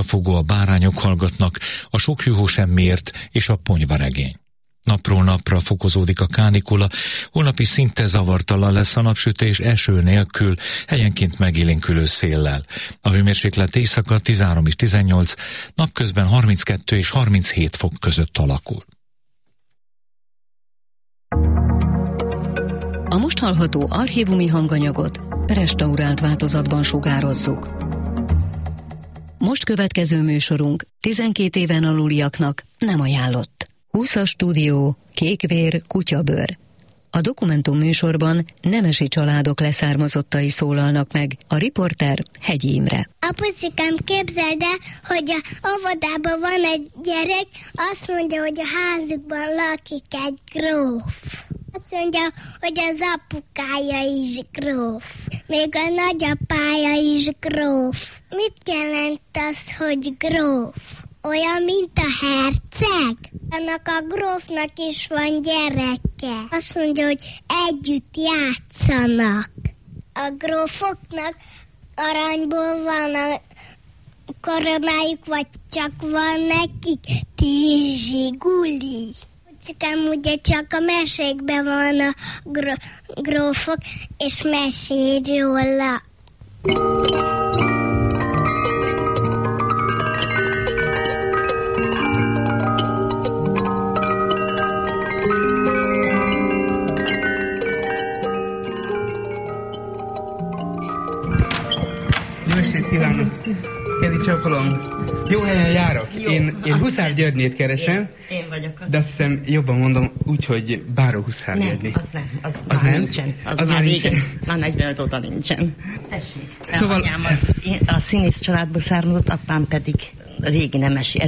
fogó, a bárányok hallgatnak, a sok juhó sem mért, és a ponyvaregény. Napról napra fokozódik a kánikula, holnap is szinte zavartalan lesz a napsütés, eső nélkül, helyenként megélénkülő széllel. A hőmérséklet éjszaka 13 és 18, napközben 32 és 37 fok között alakul. A most hallható archívumi hanganyagot restaurált változatban sugározzuk. Most következő műsorunk 12 éven aluliaknak nem ajánlott. 20-as stúdió, kékvér, kutyabőr. A dokumentum műsorban nemesi családok leszármazottai szólalnak meg, a riporter Hegyi Imre. Apucikám, képzeld el, hogy a óvodában van egy gyerek, azt mondja, hogy a házukban lakik egy gróf. Azt mondja, hogy az apukája is gróf. Még a nagyapája is gróf. Mit jelent az, hogy gróf? Olyan, mint a herceg? Annak a grófnak is van gyereke. Azt mondja, hogy együtt játszanak. A grófoknak aranyból van a koronájuk, vagy csak van nekik tízsi guli. Pucikám, ugye csak a mesékben van a grófok, és mesél róla. Kívánok! Kedi csókolom! Jó helyen járok. Jó, én Huszár Györgyét keresem. Én vagyok. De azt hiszem jobban mondom úgy, hogy Báró Huszár György. Az már nincsen. Az már nincsen. Már 45 óta nincsen. Tessék. Szóval... Anyám a színész családból származott, apám pedig régi nemesi.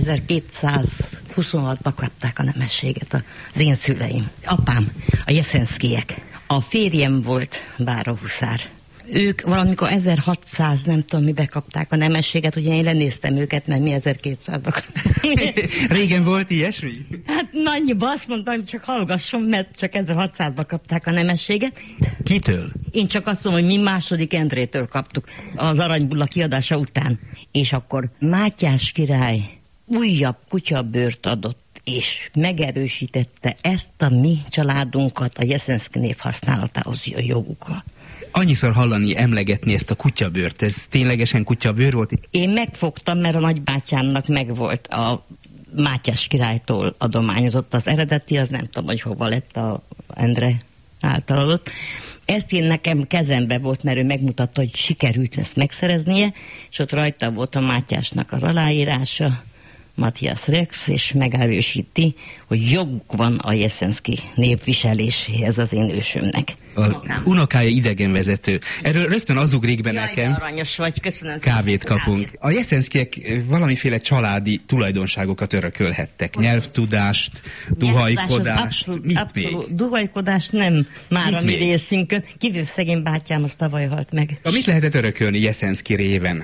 1226-ban kapták a nemességet az én szüleim. Apám, a Jeszenszkijek. A férjem volt Báró Huszár. Ők valamikor 1600, nem tudom, mibe kapták a nemességet, ugye én lenéztem őket, mert mi 1200-ba. Régen volt ilyesmi? Hát nagyjából azt mondtam, hogy csak hallgasson, mert csak 1600-ba kapták a nemességet. Kitől? Én csak azt mondom, hogy mi második Endrétől kaptuk az Aranybulla kiadása után. És akkor Mátyás király újabb kutyabőrt adott, és megerősítette ezt a mi családunkat a Jeszenszki név használatához jogukkal. Annyiszor hallani, emlegetni ezt a kutyabőrt, ez ténylegesen kutyabőr volt? Én megfogtam, mert a nagybátyámnak megvolt a Mátyás királytól adományozott az eredeti, az nem tudom, hogy hova lett a Endre által adott. Ezt én nekem kezembe volt, mert ő megmutatta, hogy sikerült ezt megszereznie, és ott rajta volt a Mátyásnak az aláírása, Matthias Rex, és megerősíti, hogy joguk van a Jeszenszki névviseléséhez az én ősömnek. Unokája idegenvezető. Erről rögtön az ugrik be nekem. Aranyos vagy, köszönöm. Kávét kapunk. A Jeszenszkiek valamiféle családi tulajdonságokat örökölhettek. Nyelvtudást, duhajkodást. Abszolút, duhajkodást nem már a mi részünkön. Kívül szegény bátyám, az tavaly halt meg. Mit lehetett örökölni Jeszenszki réven?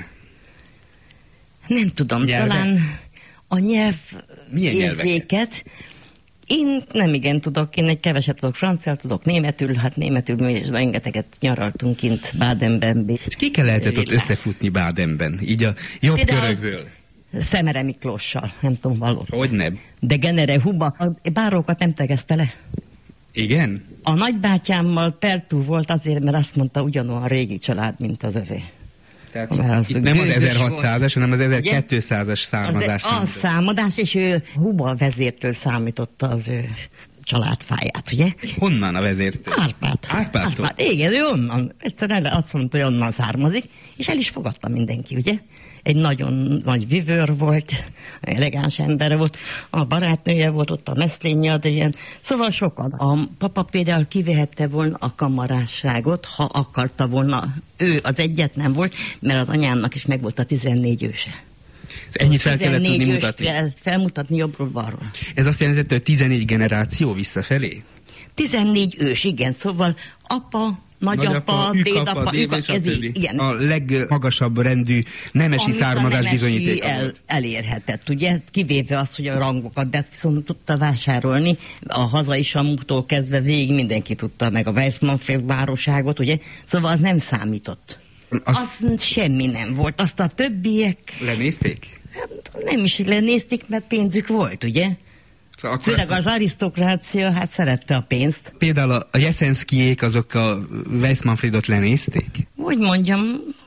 Nem tudom, talán a nyelvérzéket. Én nem igen tudok, én egy keveset tudok franciát, tudok németül, hát németül rengeteget nyaraltunk kint Bádenben. És kikkel lehetett ott összefutni Bádenben, így a jobb körökből? Szemere Miklóssal, nem tudom valót. Hogy nem? De Genere Huba, a bárókat nem tegezte le. Igen? A nagybátyámmal pertú volt azért, mert azt mondta, ugyanolyan régi család, mint az övé. Tehát itt nem az 1600-as, hanem az 1200-as származás. A számadás, és ő Huba vezértől számította az ő családfáját, ugye? Honnan a vezértől? Árpádtól? Igen, ő onnan. Egyszerűen azt mondta, hogy onnan származik, és el is fogadta mindenki, ugye? Egy nagyon nagy vivőr volt, elegáns ember volt, a barátnője volt ott, a Meszlényi Adrien, szóval sokan. A papa például kivehette volna a kamarásságot, ha akarta volna. Ő az egyet nem volt, mert az anyámnak is megvolt a 14 őse. Ennyit fel kellett tudni mutatni? Felmutatni jobbról-balról. Ez azt jelentette, hogy 14 generáció visszafelé? 14 ős, igen, szóval apa, nagyapa, dédapa, igen. A legmagasabb rendű nemesi származás bizonyítéka volt. Elérhetett, ugye? Kivéve azt, hogy a rangokat, de viszont tudta vásárolni, a hazai Samútól kezdve végig mindenki tudta, meg a Weissmanfeld báróságot, ugye? Szóval az nem számított. Az semmi nem volt. Azt a többiek... Lenézték? nem is lenézték, mert pénzük volt, ugye? Szóval főleg az arisztokrácia, hát szerette a pénzt. Például a Jeszenszkijék azok a Weiss Manfredot lenézték? Úgy mondjam,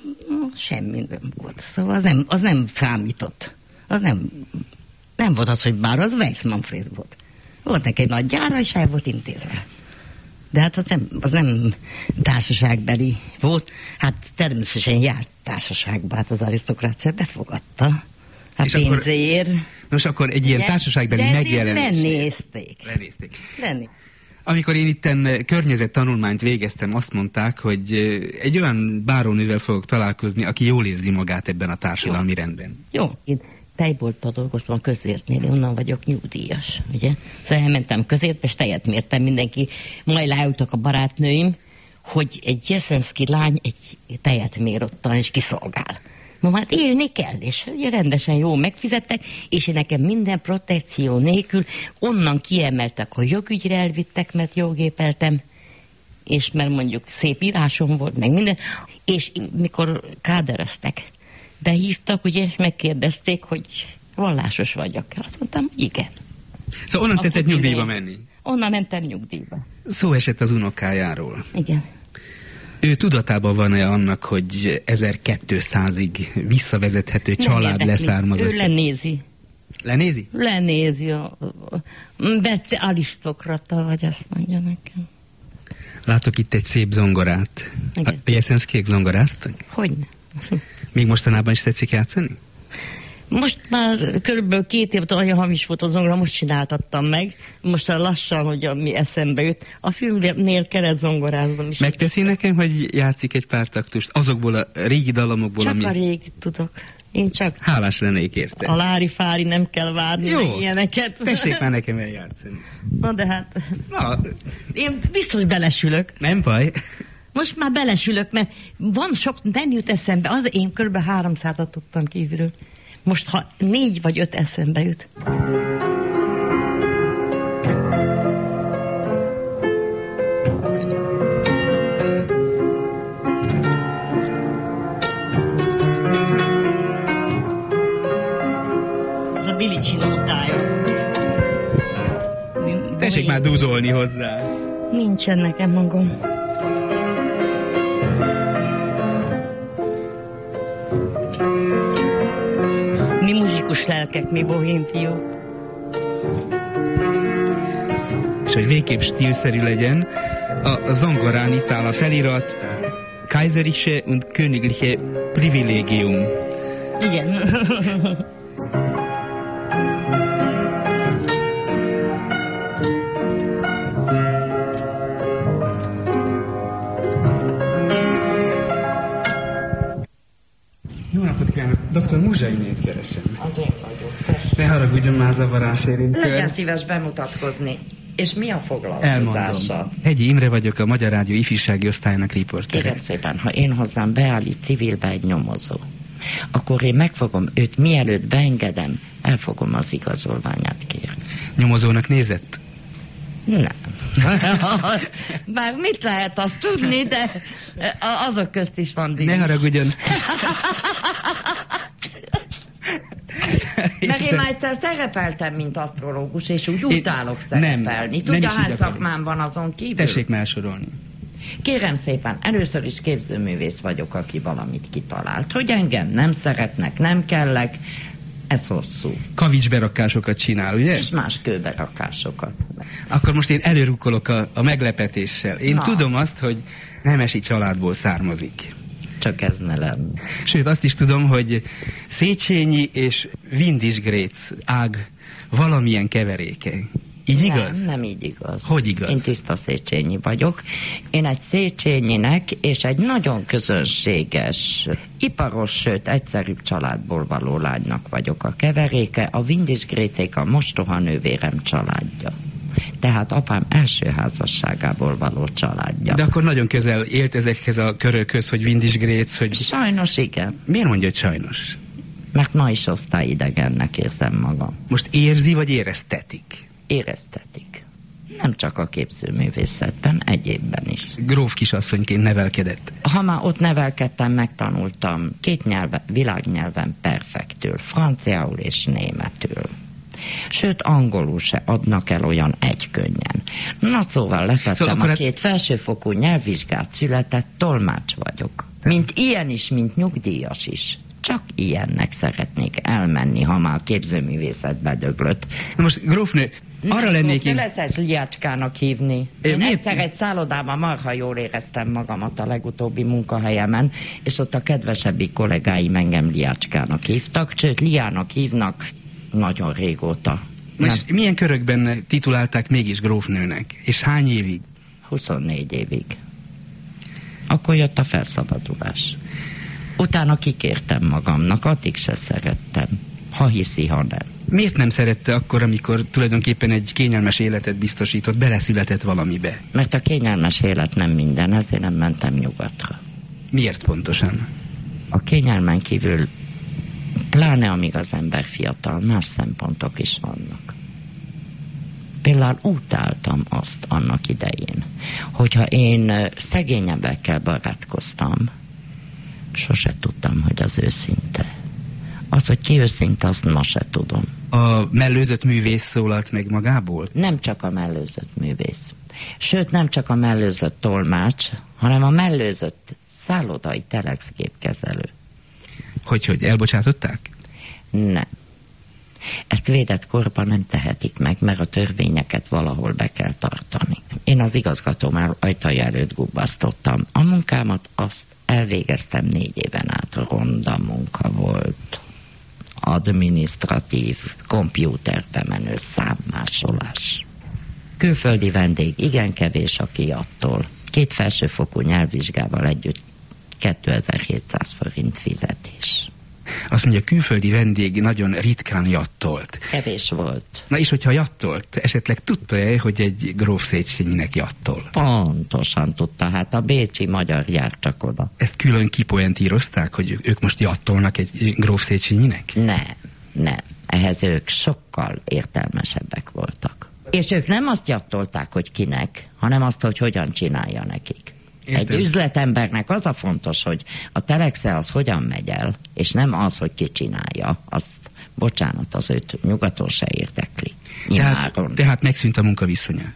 semmi nem volt. Szóval az nem számított. Az nem volt az, hogy bár az Weiss Manfred volt. Volt neki egy nagy gyára, és el volt intézve. De hát az nem társaságbeli volt. Hát természetesen járt társaságba, hát az arisztokrácia befogadta. Hát pénzért. Nos, akkor egy ilyen társaságbeli megjelenés. Lenézték. Amikor én itten környezettanulmányt végeztem, azt mondták, hogy egy olyan bárónővel fogok találkozni, aki jól érzi magát ebben a társadalmi rendben. Jó, én tejbolttal dolgoztam a Közértnél, onnan vagyok nyugdíjas, ugye? Szóval elmentem Közértbe, és tejet mértem, mindenki, majd leültek a barátnőim, hogy egy jeszenszki lány egy tejet mér ottan, és kiszolgál. Ma hát élni kell, és rendesen jó megfizettek, és nekem minden protekció nélkül onnan kiemeltek, hogy jogügyre elvittek, mert joggépeltem, és mert mondjuk szép írásom volt, meg minden, és mikor kádereztek, behívtak, ugye, és megkérdezték, hogy vallásos vagyok. Azt mondtam, hogy igen. Szóval onnan tetszett nyugdíjba menni? Onnan mentem nyugdíjba. Szó esett az unokájáról. Igen. Ő tudatában van-e annak, hogy 1200-ig visszavezethető család leszármazott? Ő lenézi. Lenézi? Lenézi. Vette arisztokrata, vagy azt mondja nekem. Látok itt egy szép zongorát. Igen. A Jeszenszkijék zongoráztak? Hogyne. Még mostanában is tetszik játszani? Most már körülbelül 2 év olyan hamis volt a zongora, most csináltattam meg. Most lassan, hogy mi eszembe jut. A filmnél keretzongorázban is. Megteszi nekem, hogy játszik egy pár taktust azokból a régi dallamokból, csak a régi tudok. Én csak... Hálás lennék érte. A lári-fári nem kell várni, jó, meg ilyeneket. Tessék már nekem eljátszani. Na de hát... Na. Én biztos belesülök. Nem baj. Most már belesülök, mert van sok, nem jut eszembe. Az én kb. 300-at tudtam kívülről. Most, ha 4 vagy 5 eszembe jut. Ez a Bilicsi nótája. Tessék már dúdolni hozzá. Nincsen nekem magam. Mi muzsikus lelkek, mi bohém fiúk. És hogy végképp stílszerű legyen, a zongorán itt áll a felirat Kaiserische und Königliche Privilegium. Igen. Dr. Muzsainét keresem. Az én vagyok. Ne haragudjon már zavarás érintő. Legyen szíves bemutatkozni. És mi a foglalkozása? Elmondom. Hegyi Imre vagyok, a Magyar Rádió ifjúsági osztályának riportere. Kérem szépen, ha én hozzám beállít civilbe egy nyomozó, akkor én megfogom őt, mielőtt beengedem, elfogom az igazolványát kérni. Nyomozónak nézett? Nem. Bár mit lehet azt tudni, de azok közt is van díj. Ne haragudjon. Mert én már egyszer szerepeltem, mint asztrológus, és úgy utálok szerepelni. Tudja, hány szakmám van azon kívül? Tessék felsorolni. Kérem szépen, először is képzőművész vagyok, aki valamit kitalált. Hogy engem nem szeretnek, nem kellek, ez hosszú. Kavicsberakásokat csinál, ugye? És más kőberakásokat. Akkor most én előrukkolok a meglepetéssel. Én tudom azt, hogy nemesi családból származik. Csak ez ne lenne. Sőt, azt is tudom, hogy Széchenyi és Windisgrác ág valamilyen keveréke. Így igaz? Nem így igaz. Hogy igaz? Én tiszta Széchenyi vagyok. Én egy Széchenyinek és egy nagyon közönséges, iparos, sőt egyszerűbb családból való lánynak vagyok a keveréke. A Windisgrácék a mostoha nővérem családja. Tehát apám első házasságából való családja. De akkor nagyon közel élt ezekhez a körökhöz, hogy Windisgrác, hogy... Sajnos igen. Miért mondja, hogy sajnos? Mert ma is osztályidegennek érzem magam. Most érzi, vagy éreztetik? Éreztetik. Nem csak a képzőművészetben, egyébben is. Gróf kisasszonyként nevelkedett. Ha már ott nevelkedtem, megtanultam 2 világnyelven perfektül, franciául és németül. Sőt, angolul se adnak el olyan egykönnyen. Na szóval letettem a 2 felsőfokú nyelvvizsgát, született tolmács vagyok. Mint ilyen is, mint nyugdíjas is. Csak ilyennek szeretnék elmenni, ha már a képzőművészetbe döglött. Na most, grófnő, arra lennék én... Leszes Liácskának hívni. Én egyszer egy szállodában marha jól éreztem magamat a legutóbbi munkahelyemen, és ott a kedvesebbik kollégáim engem Liácskának hívtak, sőt, Liának hívnak nagyon régóta. Most milyen körökben titulálták mégis grófnőnek? És hány évig? 24 évig. Akkor jött a felszabadulás. Utána kikértem magamnak, addig se szerettem. Ha hiszi, ha nem. Miért nem szerette akkor, amikor tulajdonképpen egy kényelmes életet biztosított, beleszületett valamibe? Mert a kényelmes élet nem minden, ezért nem mentem nyugatra. Miért pontosan? A kényelmen kívül, pláne amíg az ember fiatal, más szempontok is vannak. Például utáltam azt annak idején, hogyha én szegényebbekkel barátkoztam, sose tudtam, hogy az őszinte. Az, hogy ki őszinte, azt ma se tudom. A mellőzött művész szólalt meg magából? Nem csak a mellőzött művész. Sőt, nem csak a mellőzött tolmács, hanem a mellőzött szállodai telexgépkezelő. Hogy elbocsátották? Nem. Ezt védett korban nem tehetik meg, mert a törvényeket valahol be kell tartani. Én az igazgatóm ajtaja előtt gubbasztottam. A munkámat azt elvégeztem 4 éven át. Ronda munka volt. Adminisztratív, kompjúterbe menő számmásolás. Külföldi vendég igen kevés, aki attól. 2 felsőfokú nyelvvizsgával együtt 2700 forint fizetés. Azt mondja, külföldi vendég nagyon ritkán jattolt. Kevés volt. Na és hogyha jattolt, esetleg tudta-e, hogy egy gróf Széchenyinek jattol? Pontosan tudta, hát a bécsi magyar jár csak oda. Ezt külön kipoentírozták, hogy ők most jattolnak egy gróf Széchenyinek? Nem. Ehhez ők sokkal értelmesebbek voltak. És ők nem azt jattolták, hogy kinek, hanem azt, hogy hogyan csinálja nekik. Értem. Egy üzletembernek az a fontos, hogy a telexe az hogyan megy el, és nem az, hogy ki csinálja. Azt, bocsánat, az őt nyugaton se érdekli. Tehát megszűnt a munkaviszonya?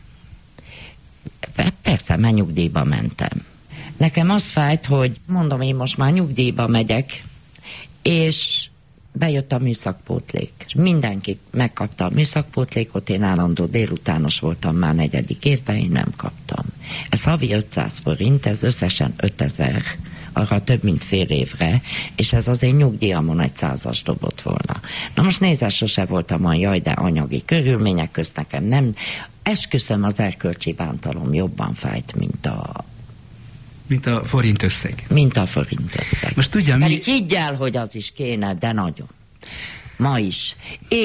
Persze, már nyugdíjba mentem. Nekem az fájt, hogy mondom, én most már nyugdíjba megyek, és bejött a műszakpótlék. Mindenki megkapta a műszakpótlékot, én állandó délutános voltam már 4. évben, én nem kaptam. Ez havi 500 forint, ez összesen 5000, arra több mint fél évre, és ez az én nyugdíjamon egy 100-as dobott volna. Na most nézze, sose voltam olyan, jaj, de anyagi körülmények közt nekem nem. Esküszöm, az erkölcsi bántalom jobban fájt, mint a forint összeg. Mint a forint összeg. Most tudja, mi... Pedig higgy el, hogy az is kéne, de nagyon. Ma is.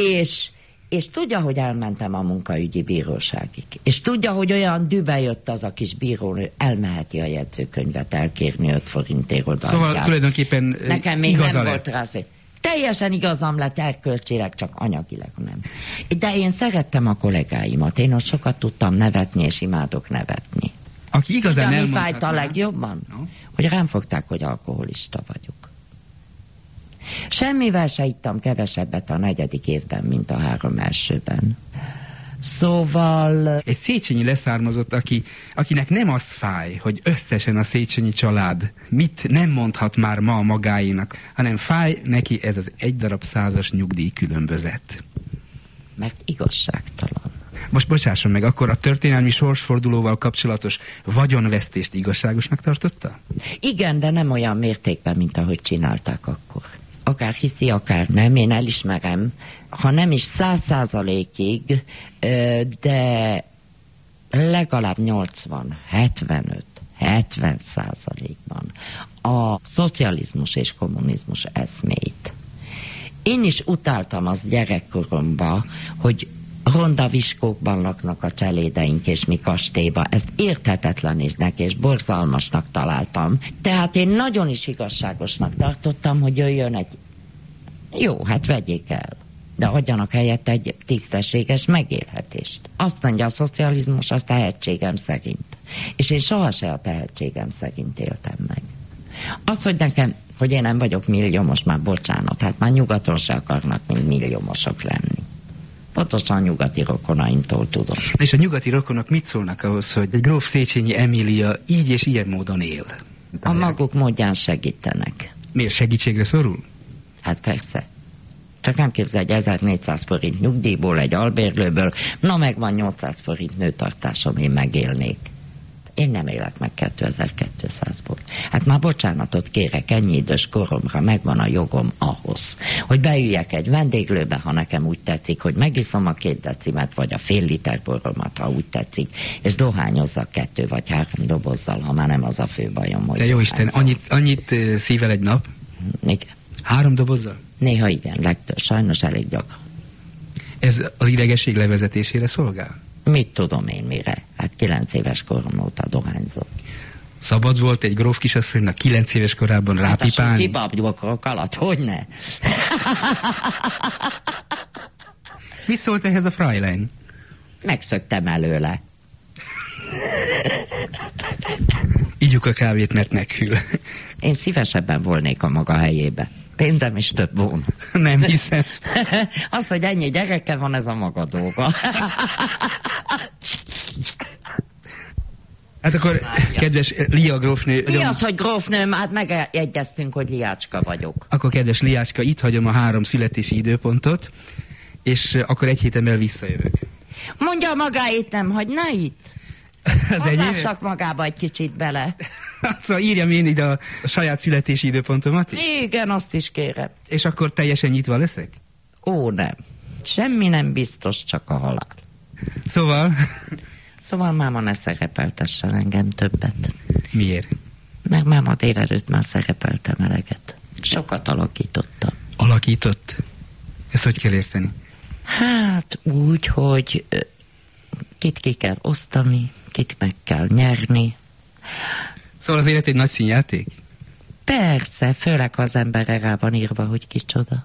És tudja, hogy elmentem a munkaügyi bíróságig. És tudja, hogy olyan dübe jött az a kis bírónő, elmeheti a jegyzőkönyvet elkérni 5 forintért oda. Szóval tulajdonképpen nekem még nem volt rá szó. Teljesen igazam lett erkölcsileg, csak anyagileg nem. De én szerettem a kollégáimat. Én ott sokat tudtam nevetni, és imádok nevetni. Aki igazán mi fájt a legjobban? No? Hogy rám fogták, hogy alkoholista vagyok. Semmivel se ittam kevesebbet a 4. évben, mint a 3 elsőben. Szóval... Egy Széchenyi leszármazott, akinek nem az fáj, hogy összesen a Széchenyi család mit nem mondhat már ma magáénak, hanem fáj neki ez az 1 darab 100-as nyugdíj különbözet. Mert igazságtalan. Most bocsásson meg, akkor a történelmi sorsfordulóval kapcsolatos vagyonvesztést igazságosnak tartotta? Igen, de nem olyan mértékben, mint ahogy csinálták akkor. Akár hiszi, akár nem, én elismerem, ha nem is 100%-ig, de legalább 70%-ban a szocializmus és kommunizmus eszmét. Én is utáltam azt gyerekkoromban, hogy ronda viskókban laknak a cselédeink, és mi kastélyba. Ezt érthetetlennek és borzalmasnak találtam. Tehát én nagyon is igazságosnak tartottam, hogy jöjjön egy... Jó, hát vegyék el. de adjanak helyett egy tisztességes megélhetést. Azt mondja a szocializmus, az tehetségem szerint. És én sohasem a tehetségem szerint éltem meg. Az, hogy nekem, hogy én nem vagyok milliómos, már bocsánat, hát már nyugaton se akarnak mind milliómosok lenni. Pontosan a nyugati rokonaimtól tudom. És a nyugati rokonok mit szólnak ahhoz, hogy egy gróf Széchenyi Emília így és ilyen módon él? A maguk módján segítenek. Miért segítségre szorul? Hát persze. Csak nem képzelj, egy 1400 forint nyugdíjból, egy albérlőből, na megvan 800 forint nőtartásom, én megélnék. Én nem élek meg 2200-ból. Hát már bocsánatot kérek, ennyi idős koromra megvan a jogom ahhoz, hogy beüljek egy vendéglőbe, ha nekem úgy tetszik, hogy megiszom a 2 decimet, vagy a fél liter boromat, ha úgy tetszik, és dohányozzak 2 vagy 3 dobozzal, ha már nem az a fő bajom, hogy... De jó Isten, annyit szível egy nap? Igen. 3 dobozzal? Néha igen, legtöbb, sajnos elég gyakran. Ez az idegesség levezetésére szolgál? Mit tudom én mire? Hát 9 éves korom óta dohányzok. Szabad volt egy gróf kisasszonynak 9 éves korában rápipálni? Hát a kibabdókorok alatt, hogyne? Mit szólt ehhez a Fräulein? Megszöktem előle. Ígyuk a kávét, mert meghűl. Én szívesebben volnék a maga helyébe. Pénzem is több volna. Nem hiszem. Az, hogy ennyi gyereke van, ez a maga dolga. Hát akkor, kedves Lia grófnő... Mi az, hogy grófnőm? Hát megegyeztünk, hogy Liácska vagyok. Akkor, kedves Liácska, itt hagyom a 3 születési időpontot, és akkor egy héten belül visszajövök. Mondja magáit, nem hagyná itt? Hallgassak magába egy kicsit bele. Szóval írjam én ide a saját születési időpontomat is? Igen, azt is kérem. És akkor teljesen nyitva leszek? Ó, nem. Semmi nem biztos, csak a halál. Szóval máma ne szerepeltessen engem többet. Miért? Mert máma délelőtt már szerepeltem eleget. Sokat alakítottam. Alakított? Ezt hogy kell érteni? Hát úgy, hogy kit ki kell osztani, kit meg kell nyerni. Szóval az élet egy nagy színjáték? Persze, főleg ha az emberre rá van írva, hogy kicsoda.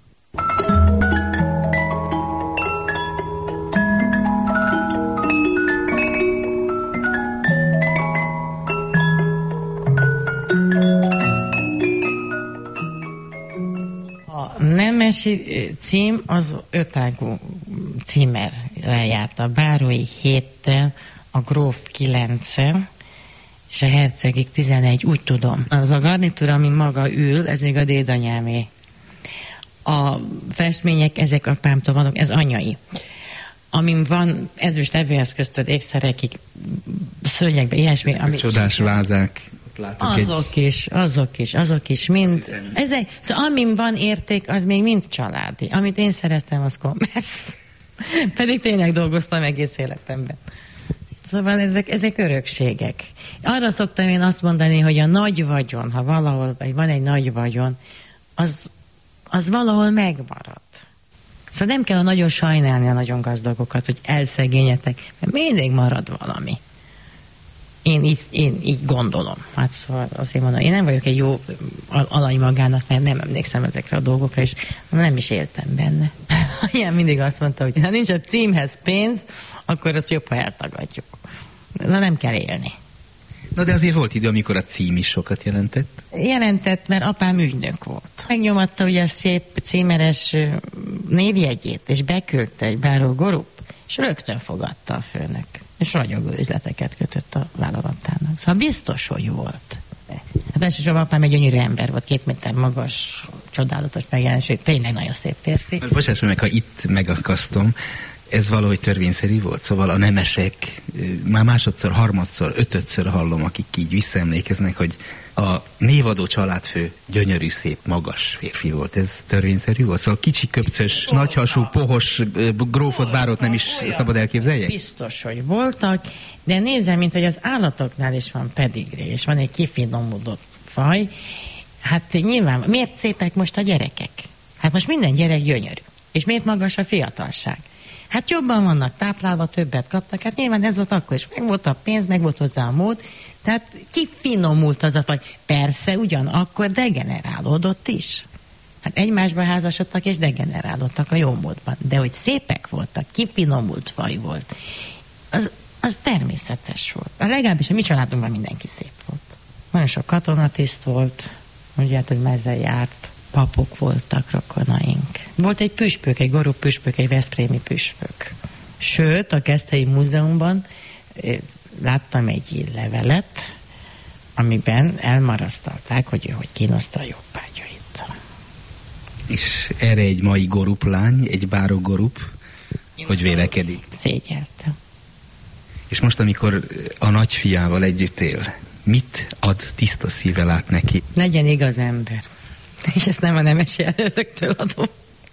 A nemesi cím az ötágú címerrel járt. A bárói 7-tel, a gróf 9-el, és a hercegig 11, úgy tudom. Az a garnitúra, ami maga ül, ez még a dédanyámé. A festmények, ezek apámtól vannak, ez anyai. Amin van ezüst evőeszköztől ékszerekig, szörnyekbe, ilyesmi. Csodás vázák. Azok is, mind. Ezek, szóval amin van érték, az még mind családi. Amit én szereztem, az kommersz. Pedig tényleg dolgoztam egész életemben. Szóval ezek örökségek. Arra szoktam én azt mondani, hogy a nagy vagyon, ha valahol van egy nagy vagyon, az valahol megmarad. Szóval nem kell nagyon sajnálni a nagyon gazdagokat, hogy elszegényetek, mert mindig marad valami. Én így gondolom. Hát szóval azért mondom, én nem vagyok egy jó alany magának, mert nem emlékszem ezekre a dolgokra, és nem is éltem benne. Ilyen mindig azt mondta, hogy ha nincs a címhez pénz, akkor azt jobb, ha eltagadjuk. Na nem kell élni. Na de azért volt idő, amikor a cím is sokat jelentett. Jelentett, mert apám ügynök volt. Megnyomatta ugye a szép címeres névjegyét, és beküldte egy báró gorup, és rögtön fogadta a főnök. És ragyogó üzleteket kötött a vállalatának. Szóval biztos, hogy volt. Hát elsősorban apám egy gyönyörű ember volt, 2 méter magas, csodálatos megjelenség, tényleg nagyon szép férfi. Bocsáss meg, ha itt megakasztom, ez valahogy törvényszerű volt? Szóval a nemesek már másodszor, harmadszor, 5-ször hallom, akik így visszaemlékeznek, hogy a névadó családfő gyönyörű, szép, magas férfi volt. Ez törvényszerű volt? Szóval kicsi, köpcös, nagyhasú, pohos grófot, bárót nem is szabad elképzeljek? Biztos, hogy voltak, de nézem, mint hogy az állatoknál is van pedigré, és van egy kifinomodott faj. Hát nyilván, miért szépek most a gyerekek? Hát most minden gyerek gyönyörű. És miért magas a fiatalság? Hát jobban vannak táplálva, többet kaptak, hát nyilván ez volt akkor is. Meg volt a pénz, meg volt hozzá a mód, tehát kifinomult az a faj. Persze, ugyanakkor degenerálódott is. Hát egymásba házasodtak és degenerálódtak a jó módban. De hogy szépek voltak, kifinomult faj volt, az természetes volt. Legalábbis a mi családunkban mindenki szép volt. Nagyon sok katonatiszt volt, ugye hát, hogy mezzel járt, papok voltak, rokonaink. Volt egy püspök, egy Gorup püspök, egy veszprémi püspök. Sőt, a Keszthelyi Múzeumban láttam egy levelet, amiben elmarasztalták, hogy ő hogy kínoszta a jobbágyait. És erre egy mai Gorup lány, egy báró Gorup, hogy vélekedik? Szégyelte. És most, amikor a nagyfiával együtt él, mit ad tiszta szível át neki? Legyen igaz ember. És ezt nem a nemesi jelöltöktől adom.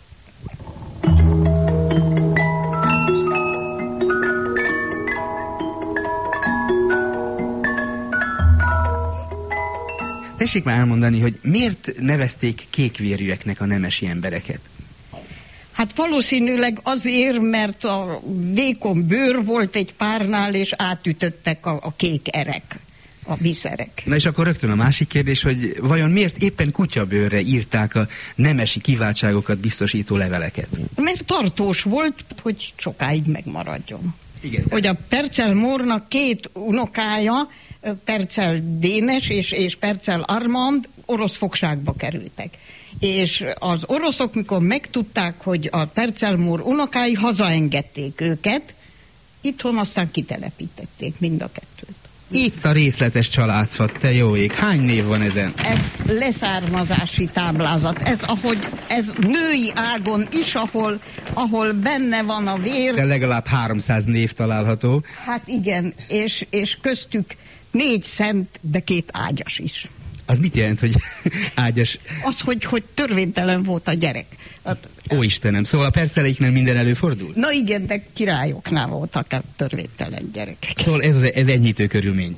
Tessék már elmondani, hogy miért nevezték kékvérűeknek a nemesi embereket? Hát valószínűleg azért, mert a vékony bőr volt egy párnál, és átütöttek a kék erek, a viszerek. Na és akkor rögtön a másik kérdés, hogy vajon miért éppen kutyabőrre írták a nemesi kiváltságokat biztosító leveleket? Mert tartós volt, hogy sokáig megmaradjon. Igen. Hogy a Percel Mórnak 2 unokája, Percel Dénes és Percel Armand orosz fogságba kerültek. És az oroszok, mikor megtudták, hogy a Percel Mór unokái, hazaengedték őket, itthon aztán kitelepítették mind a kettőt. Itt a részletes családfat, te jó ég. Hány név van ezen? Ez leszármazási táblázat. Ez női ágon is, ahol benne van a vér. De legalább 300 név található. Hát igen, és köztük 4 szent, de 2 ágyas is. Az mit jelent, hogy ágyas? Az, hogy törvénytelen volt a gyerek. Ó Istenem, szóval a perceleiknél minden előfordul? Na igen, de királyoknál voltak a törvénytelen gyerekek. Szóval ez enyhítő körülmény.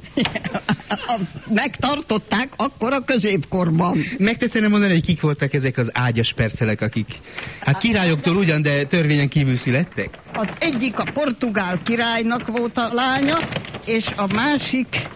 Megtartották akkor a középkorban. Megtetszene mondani, hogy kik voltak ezek az ágyas percelek, akik hát királyoktól ugyan, de törvényen kívül születtek? Az egyik a portugál királynak volt a lánya, és a másik,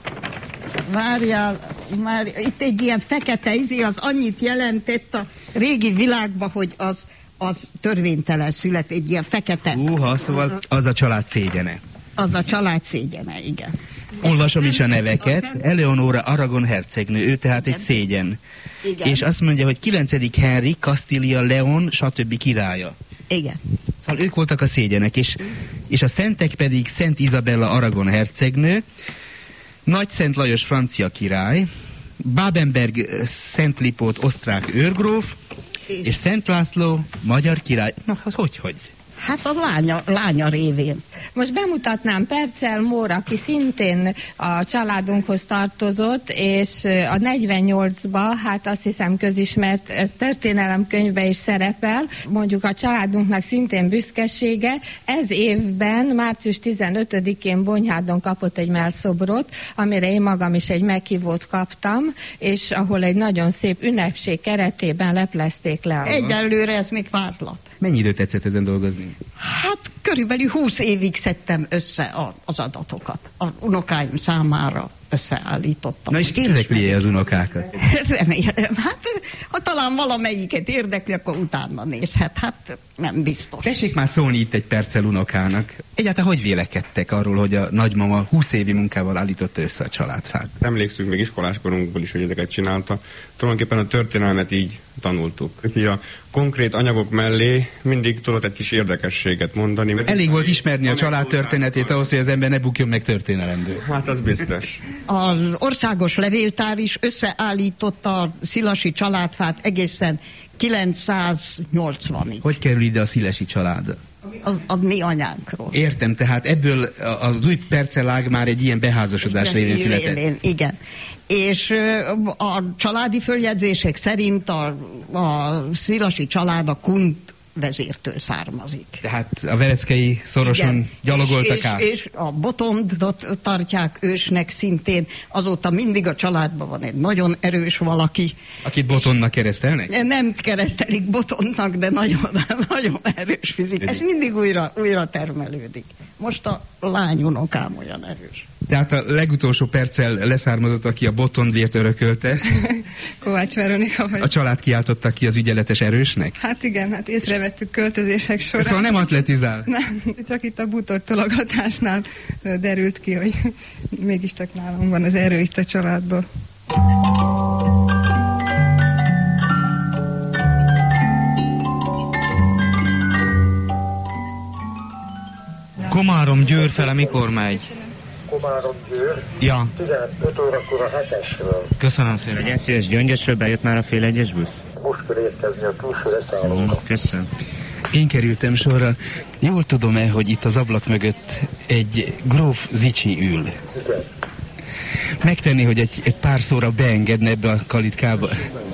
várjál, már itt egy ilyen fekete az annyit jelentett a régi világban, hogy az törvénytelen szület, egy ilyen fekete. Szóval az a család szégyene. Az a család szégyene, igen. Olvasom is a neveket. Eleonóra Aragon hercegnő, ő tehát egy szégyen. Igen. És azt mondja, hogy 9. Henrik, Kastília, Leon, stb. Királya. Igen. Szóval ők voltak a szégyenek, és a szentek pedig Szent Izabella Aragon hercegnő, Nagy Szent Lajos francia király, Babenberg Szent Lipót osztrák őrgróf, és Szent László magyar király. Na, hogy? Hát a lánya révén. Most bemutatnám Percel Mór, aki szintén a családunkhoz tartozott, és a 48-ba, hát azt hiszem közismert, ez történelemkönyvben is szerepel, mondjuk a családunknak szintén büszkesége. Ez évben, március 15-én Bonyhádon kapott egy mellszobrot, amire én magam is egy meghívót kaptam, és ahol egy nagyon szép ünnepség keretében leplezték le. Egyelőre ez még vázlat. Mennyi időt tetszett ezen dolgozni? Hát körülbelül 20 évig szedtem össze az adatokat. A unokáim számára összeállítottam. Na és érdekli az unokákat? Remélem. Hát ha talán valamelyiket érdekli, akkor utána nézhet. Hát nem biztos. Tessék már szólni itt egy perccel unokának. Egyáltalán hogy vélekedtek arról, hogy a nagymama 20 évi munkával állította össze a családfát? Emlékszünk még iskoláskorunkból is, hogy ezeket csinálta. Tulajdonképpen a történelmet így tanultuk. Úgyhogy a konkrét anyagok mellé mindig tudott egy kis érdekességet mondani. Elég volt ismerni a család történetét ahhoz, hogy az ember ne bukjon meg történelemből. Hát az biztos. Az országos levéltár is összeállította a szilasi családfát egészen 980-ig. Hogy kerül ide a szilesi család? A mi anyánkról. Értem, tehát ebből az új percelág már egy ilyen beházasodás révén született. Igen. És a családi följegyzések szerint a szilasi család a Kunt vezértől származik. Tehát a Veleckei szoroson igen, gyalogoltak át. És a Botondot tartják ősnek szintén. Azóta mindig a családban van egy nagyon erős valaki. Akit Botondnak keresztelnek? Nem keresztelik Botondnak, de nagyon, nagyon erős fizik. Ez mindig újra termelődik. Most a lányunokám olyan erős. Tehát a legutolsó perccel leszármazott, aki a Botondért örökölte. Kovács Veronika vagy. A család kiáltotta ki az ügyeletes erősnek? Hát igen, hát észrevettük költözések során. Szóval nem atletizál? Nem, csak itt a bútortologatásnál derült ki, hogy mégiscsak nálam van az erő itt a családban. Komárom-Győr fele mikor megy? Komárom-Győr, ja. 15 órakor a 7-esről. Köszönöm szépen. Legyen szíves, Gyöngyösről bejött már a fél egyes busz? Most kell érkezni a külső leszállóra. Köszönöm. Én kerültem sorra. Jól tudom-e, hogy itt az ablak mögött egy gróf Zichy ül? Igen. Megtenni, hogy egy pár szóra beengedne ebbe a kalitkába.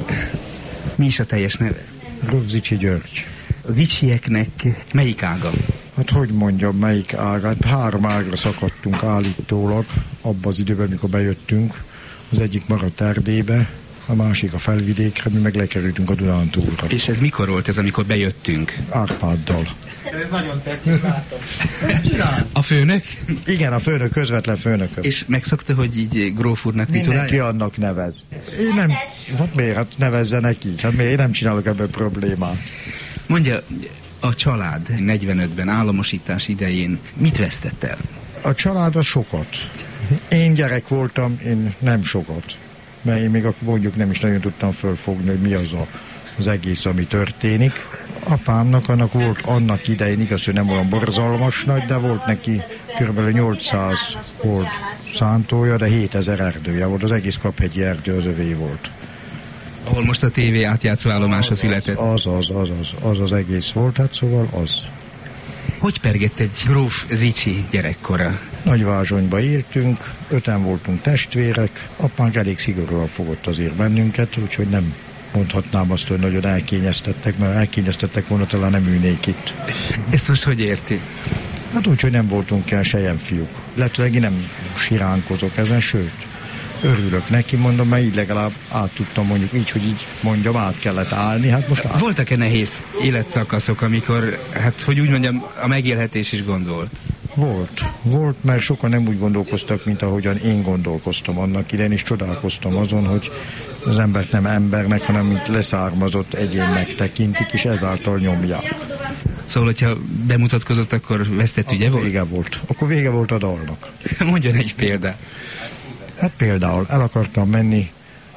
Mi is a teljes neve? Gróf Zichy György. A Zichyeknek melyik ága? Hát hogy mondjam, melyik ágát? 3 ágra szakadtunk állítólag abban az időben, mikor bejöttünk. Az egyik maradt Erdélybe, a másik a Felvidékre, mi meg lekerültünk a Dunántúlra. És ez mikor volt ez, amikor bejöttünk? Árpáddal. Ez nagyon tetszik, látom. A főnök? Igen, a főnök, közvetlen főnököm. És megszokta, hogy így gróf úrnak titulálja? Mindenki annak nevez. Én nem, hát miért? Hát nevezzenek így. Hát miért? Én nem csinálok ebből problémát. Mondja, a család 45-ben államosítás idején mit vesztett el? A család az sokat. Én gyerek voltam, én nem sokat. Mert én még mondjuk nem is nagyon tudtam fölfogni, hogy mi az egész, ami történik. Apámnak annak volt annak idején, igaz, hogy nem olyan borzalmas nagy, de volt neki kb. 800 volt szántója, de 7000 erdője volt. Az egész Kaphegyi erdő az övé volt. Ahol most a tévé átjátszó állomása született. Az egész volt, hát szóval az. Hogy pergett egy gróf Zichy gyerekkora? Nagyvázsonyba éltünk, 5-en voltunk testvérek, apánk elég szigorúan fogott azért bennünket, úgyhogy nem mondhatnám azt, hogy nagyon elkényeztettek, mert elkényeztettek volna, talán nem ülnék itt. Ezt most hogy érti? Hát úgy, hogy nem voltunk ilyen selyemfiúk. Lehetőleg én nem siránkozok ezen, sőt, örülök neki, mondom, mert így legalább át tudtam, mondjuk így, hogy így mondjam, át kellett állni. Hát most voltak-e nehéz életszakaszok, amikor, hát hogy úgy mondjam, a megélhetés is gond volt? Volt, mert sokan nem úgy gondolkoztak, mint ahogyan én gondolkoztam annak idején, és csodálkoztam azon, hogy az embert nem embernek, hanem mint leszármazott egyénnek tekintik, és ezáltal nyomják. Szóval, hogyha bemutatkozott, akkor vesztett ügye volt? Vége volt. Akkor vége volt a dalnak. Mondjon egy példát. Hát például el akartam menni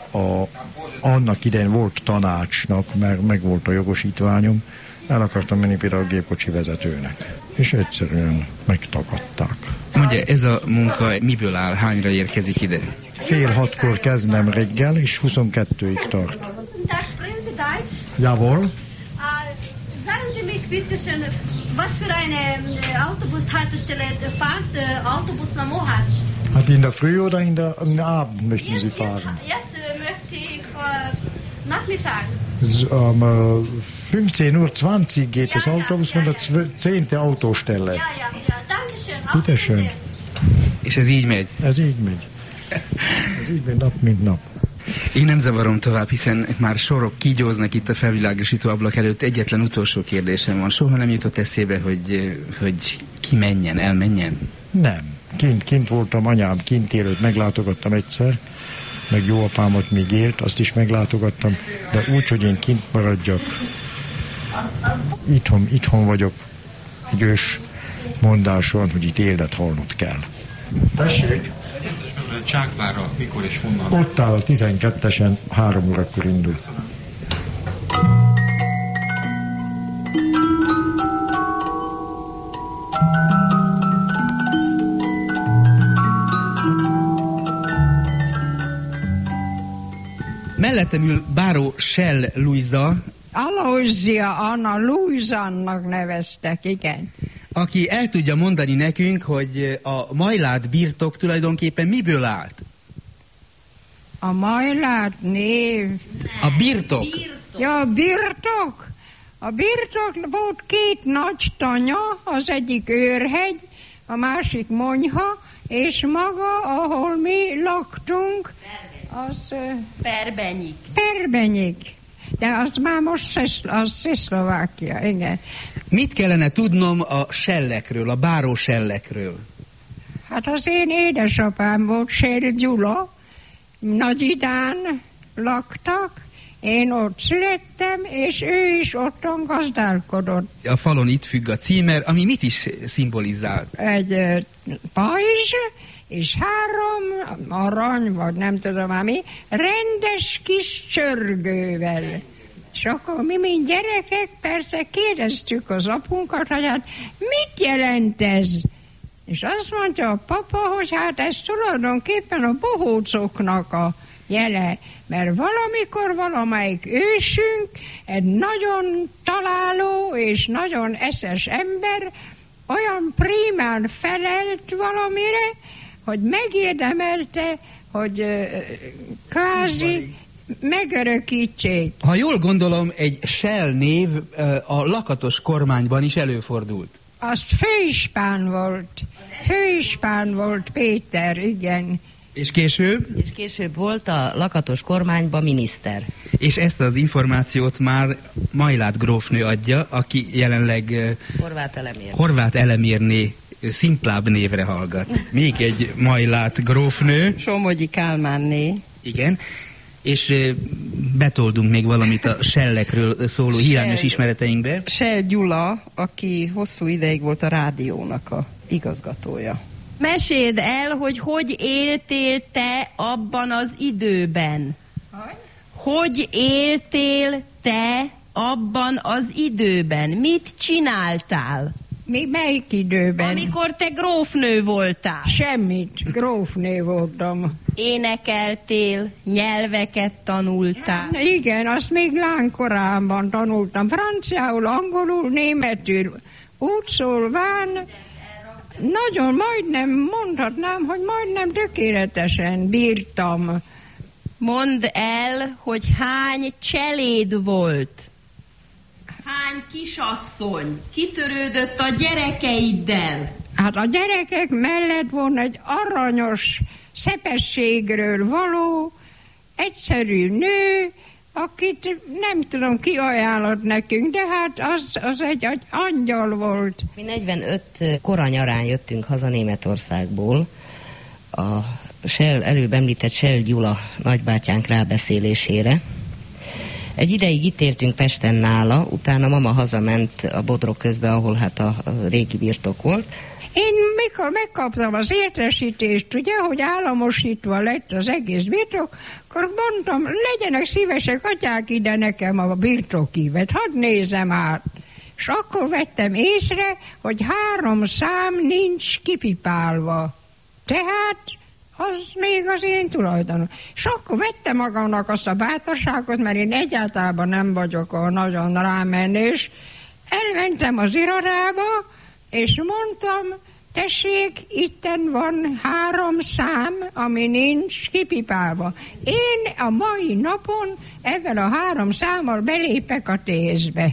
annak idején volt tanácsnak, mert meg volt a jogosítványom, el akartam menni például a gépkocsi vezetőnek. És egyszerűen megtagadták. Mondja, ez a munka miből áll? Hányra érkezik ide? 5:30 kezdem reggel, és 22-ig tart. Jawohl. Sagen Sie mich bitte schön, was für eine Autobushaltestelle fährt Autobus nach Mohács? Hát in der Früh oder in der Abend möchten Sie fahren? Jetzt möchte ich Nachmittag. 15:20 Uhr geht das Autobus von der 10. Autostelle. Ja, danke schön. Bitte schön. És ez így megy? Ez így megy. Ez így megy nap, mint nap. Én nem zavarom tovább, hiszen már sorok kígyóznak itt a felvilágosító ablak előtt. Egyetlen utolsó kérdésem van. Soha nem jutott eszébe, hogy ki menjen, elmenjen? Nem. Kint voltam, anyám kint élőt meglátogattam egyszer, meg jó apámat még élt, azt is meglátogattam, de úgy, hogy én kint maradjak. Itthon vagyok. Egy ős mondás van, hogy itt élet halnod kell. Tessék? Csákvárra mikor és honnan? Ott áll a 12-esen, 3 órakor indul. Mellettem ül báró Schell Luisa. Aloysia Anna Luisannak neveztek, igen. Aki el tudja mondani nekünk, hogy a Majlád birtok tulajdonképpen miből állt? A Majlád név... A birtok. Ja, a birtok? A birtok volt két nagy tanya, az egyik Őrhegy, a másik Monyha, és maga, ahol mi laktunk, az... Perbenyik. Perbenyik. De az már most Szlovákia, igen. Mit kellene tudnom a sellekről, a báró sellekről? Hát az én édesapám volt, Sér Gyula, Nagyidán laktak, én ott születtem, és ő is ottan gazdálkodott. A falon itt függ a címer, ami mit is szimbolizál? Egy pajzs, és 3 arany, vagy nem tudom ami, rendes kis csörgővel. És akkor mi, mint gyerekek, persze kérdeztük az apunkat, hogy hát mit jelent ez? És azt mondja a papa, hogy hát ez tulajdonképpen a bohócoknak a jele, mert valamikor valamelyik ősünk, egy nagyon találó és nagyon eszes ember olyan prímán felelt valamire, hogy megérdemelte, hogy kvázi megörökítsék. Ha jól gondolom, egy Sell név a lakatos kormányban is előfordult. Az főispán volt Péter, igen. És később? És később volt a lakatos kormányban miniszter. És ezt az információt már Majlát grófnő adja, aki jelenleg Horváth Elemérné szimplább névre hallgat. Még egy Majlát grófnő. Somogyi Kálmánné. Igen. És betoldunk még valamit a sellekről szóló hiányos ismereteinkbe. Sell Gyula, aki hosszú ideig volt a rádiónak a igazgatója. Meséld el, hogy éltél te abban az időben? Hogy éltél te abban az időben? Mit csináltál? Melyik időben? Amikor te grófnő voltál. Semmit, grófnő voltam. Énekeltél, nyelveket tanultál. Igen, azt még lánykorában tanultam. Franciául, angolul, németül. Úgy szólván, nagyon majdnem mondhatnám, hogy majdnem tökéletesen bírtam. Mondd el, hogy hány cseléd volt? Hány kisasszony kitörődött a gyerekeiddel? Hát a gyerekek mellett volna egy aranyos, szepességről való, egyszerű nő, akit nem tudom ki ajánlott nekünk, de hát az egy angyal volt. Mi 45 kora nyarán jöttünk haza Németországból, a előbb említett Sell Gyula nagybátyánk rábeszélésére. Egy ideig itt éltünk Pesten nála, utána mama hazament a Bodrog közbe, ahol hát a régi birtok volt. Én mikor megkaptam az értesítést, ugye, hogy államosítva lett az egész birtok, akkor mondtam, legyenek szívesek, adják ide nekem a birtokívet, hadd nézem át. És akkor vettem észre, hogy 3 szám nincs kipipálva. Tehát az még az én tulajdonom. És akkor vettem magamnak azt a bátorságot, mert én egyáltalán nem vagyok a nagyon rámenős. Elmentem az irodába, és mondtam, tessék, itten van 3 szám, ami nincs kipipálva. Én a mai napon ezzel a 3 számmal belépek a tészbe.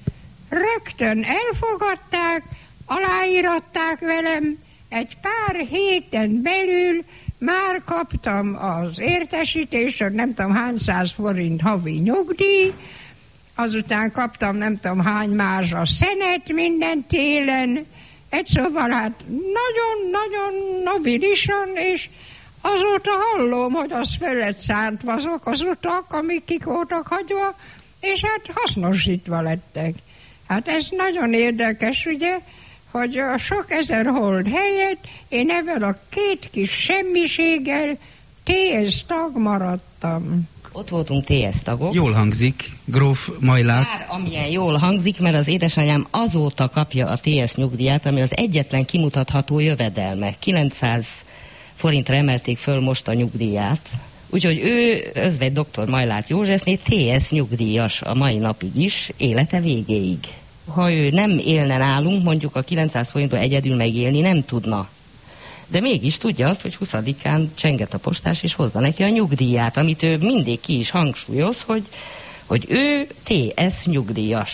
Rögtön elfogadták, aláíratták velem, egy pár héten belül már kaptam az értesítést, nem tudom hány 100 forint havi nyugdíj, azután kaptam nem tudom hány mázsa szenet minden télen, egy szóval hát nagyon-nagyon nobilisan, és azóta hallom, hogy az fölött szántva azok az utak, amik kik voltak hagyva, és hát hasznosítva lettek. Hát ez nagyon érdekes, ugye, hogy a sok ezer hold helyett én ebben a 2 kis semmiséggel TS tag maradtam. Ott voltunk TS tagok. Jól hangzik, gróf Majlát. Bár amilyen jól hangzik, mert az édesanyám azóta kapja a TS nyugdíját, ami az egyetlen kimutatható jövedelme. 900 forintra emelték föl most a nyugdíját. Úgyhogy ő, özvegy dr. Majlát Józsefné, TS nyugdíjas a mai napig is, élete végéig. Ha ő nem élne nálunk, mondjuk a 900 forintból egyedül megélni nem tudna. De mégis tudja azt, hogy 20-án csenget a postás, és hozza neki a nyugdíját, amit ő mindig ki is hangsúlyoz, hogy ő TS nyugdíjas.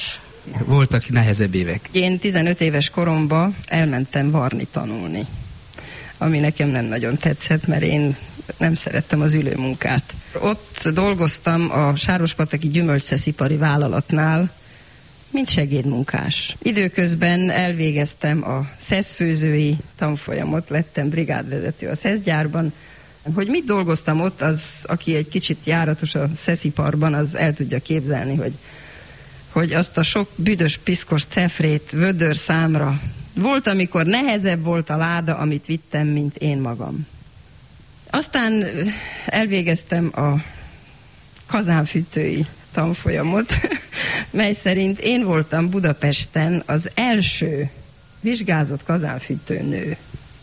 Voltak nehezebb évek? Én 15 éves koromban elmentem varni tanulni, ami nekem nem nagyon tetszett, mert én nem szerettem az ülőmunkát. Ott dolgoztam a Sárospataki gyümölcsszeszipari vállalatnál, mint segédmunkás. Időközben elvégeztem a szeszfőzői tanfolyamot, lettem brigádvezető a szeszgyárban. Hogy mit dolgoztam ott, az, aki egy kicsit járatos a szesziparban, az el tudja képzelni, hogy azt a sok büdös, piszkos cefrét vödör számra. Volt, amikor nehezebb volt a láda, amit vittem, mint én magam. Aztán elvégeztem a kazánfűtői tanfolyamot, mely szerint én voltam Budapesten az első vizsgázott kazánfűtőnő.